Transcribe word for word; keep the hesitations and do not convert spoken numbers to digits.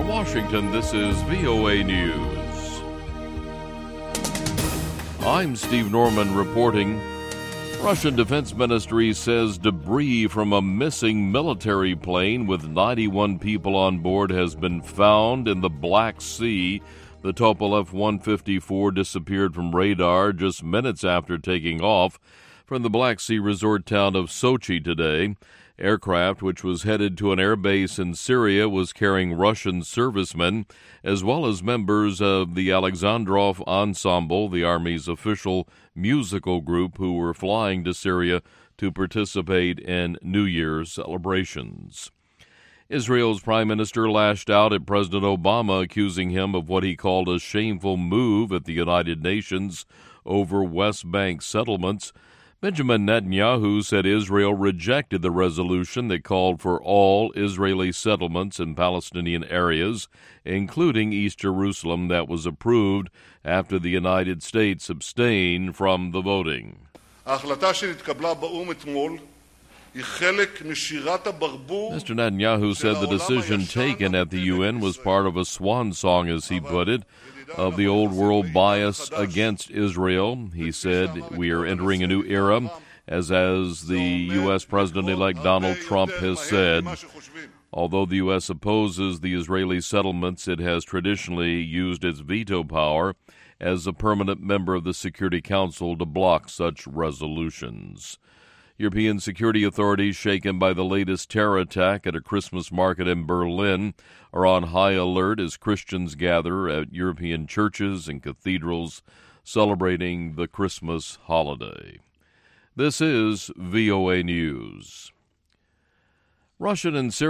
From Washington, this is V O A News. I'm Steve Norman reporting. Russian Defense Ministry says debris from a missing military plane with ninety-one people on board has been found in the Black Sea. The Tupolev one fifty-four disappeared from radar just minutes after taking off from the Black Sea resort town of Sochi today. Aircraft, which was headed to an airbase in Syria, was carrying Russian servicemen, as well as members of the Alexandrov Ensemble, the Army's official musical group, who were flying to Syria to participate in New Year's celebrations. Israel's prime minister lashed out at President Obama, accusing him of what he called a shameful move at the United Nations over West Bank settlements. Benjamin Netanyahu said Israel rejected the resolution that called for all Israeli settlements in Palestinian areas, including East Jerusalem, that was approved after the United States abstained from the voting. Mister Netanyahu said the decision taken at the U N was part of a swan song, as he put it, of the old world bias against Israel. He said, we are entering a new era, as as the U S President-elect Donald Trump has said. Although the U S opposes the Israeli settlements, it has traditionally used its veto power as a permanent member of the Security Council to block such resolutions. European security authorities, shaken by the latest terror attack at a Christmas market in Berlin, are on high alert as Christians gather at European churches and cathedrals celebrating the Christmas holiday. This is V O A News. Russian and Syrian